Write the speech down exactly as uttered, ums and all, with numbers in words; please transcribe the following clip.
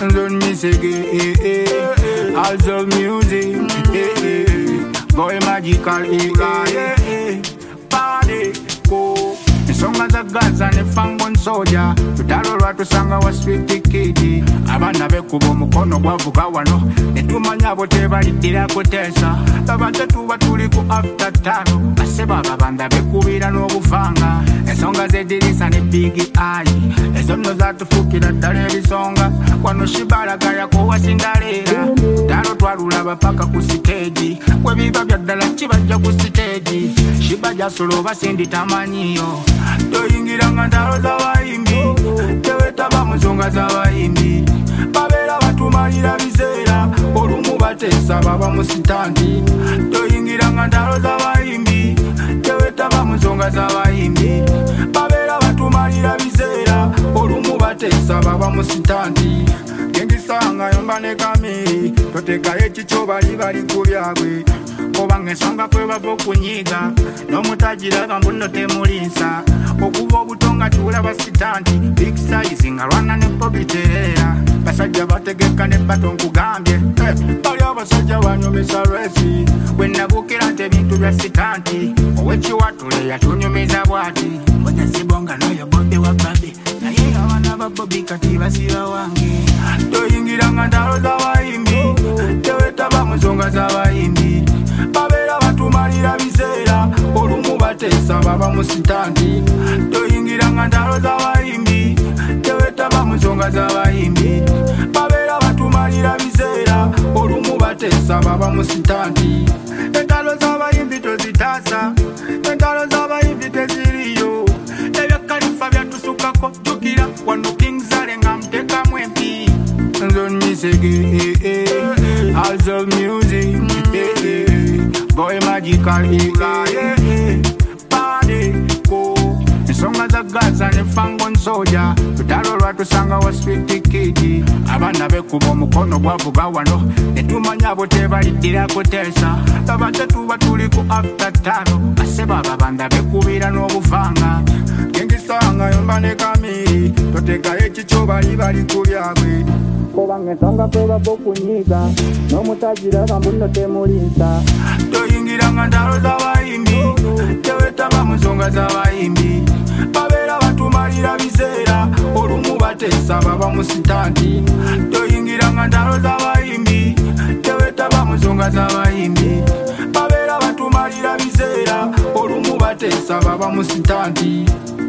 Don't miss again, eh, eh. Also music, eh, eh. Boy magical, eh, eh, eh. Party, go. Songa za Gaza ne fangon soja tutalo lwatusanga wa sweet kid abana bekuba omukono gwavuga wano netumanya bo tebaliddira kuteesa abantu tuba tuli ku after tano baseba babanda bekubira n'obuvanga ensonga z'eddirisa ne big eye ezo nno zatufukira ddala ebisonga wano shibalagaya ko wasindaleera talo twalulaba paka ku siteegi we biba bya ddala kibajja ku siteegi shibaja solo basindi tamanyiyo toyingiranga ndalo z'abayimbi tewetaba mu nsonga z'abayimbi babeera batumalira biseera olumu bateesa baba mu sitandi toyingiranga ndalo z'abayimbi tewetaba mu nsonga z'abayimbi babeera batumalira biseera olumu bateesa baba mu sitandi gengisanga yomba ne kami totekayo ekikyo bali bali ku byabwe obanga ensonga kwe bava okunyiga n'omutagira mbuno temulinsa okuva obutonga tulaba sitanti big size nga lwana ne pobiterera basajja bategeka ne bato nkugambye bali abasajja banyumisa resi wenabukira nti ebintu bya sitanti owekiwatule yatunyumiza bwati mbonya sibonga noyo bobi wa babi naye abaana ba bobi kati basiba wange toyingiranga ndalo z'abayimbi tewetaba mu nsonga z'abayimbi babeera batumalira biseera olumu bateesa baba mu sitandi toyingiranga ndalo z'abayimbi tewetaba mu nsonga z'abayimbi babeera batumalira biseera olumu bateesa baba mu sitandi entalo z'abayimbi tozitaasa entalo z'abayimbi teziriyo ebyakalifa byatusukako jukira wano kingzale nga mutekamu empi Don't miss again, eh, eh. Also music, eh, eh. Boy magical, eh, eh, eh. Party, go. Ensonga za Gaza ne fangon soja tutalo lwatusanga wa sweet kid abana bekuba omukono gwavuga wano netumanya bo tebaliddira kuteesa abantu tuba tuli ku after tano baseba babanda bekubira n'obuvanga gengisanga yomba ne kami totekayo ekikyo bali bali ku byabwe obanga ensonga kwe bava okunyiga n'omutagira mbuno temulinsa toyingiranga ndalo z'abayimbi tewetaba mu nsonga z'abayimbi babeera batumalira biseera olumu bateesa baba mu sitandi toyingiranga ndalo z'abayimbi tewetaba mu nsonga z'abayimbi babeera batumalira biseera olumu bateesa baba mu sitandi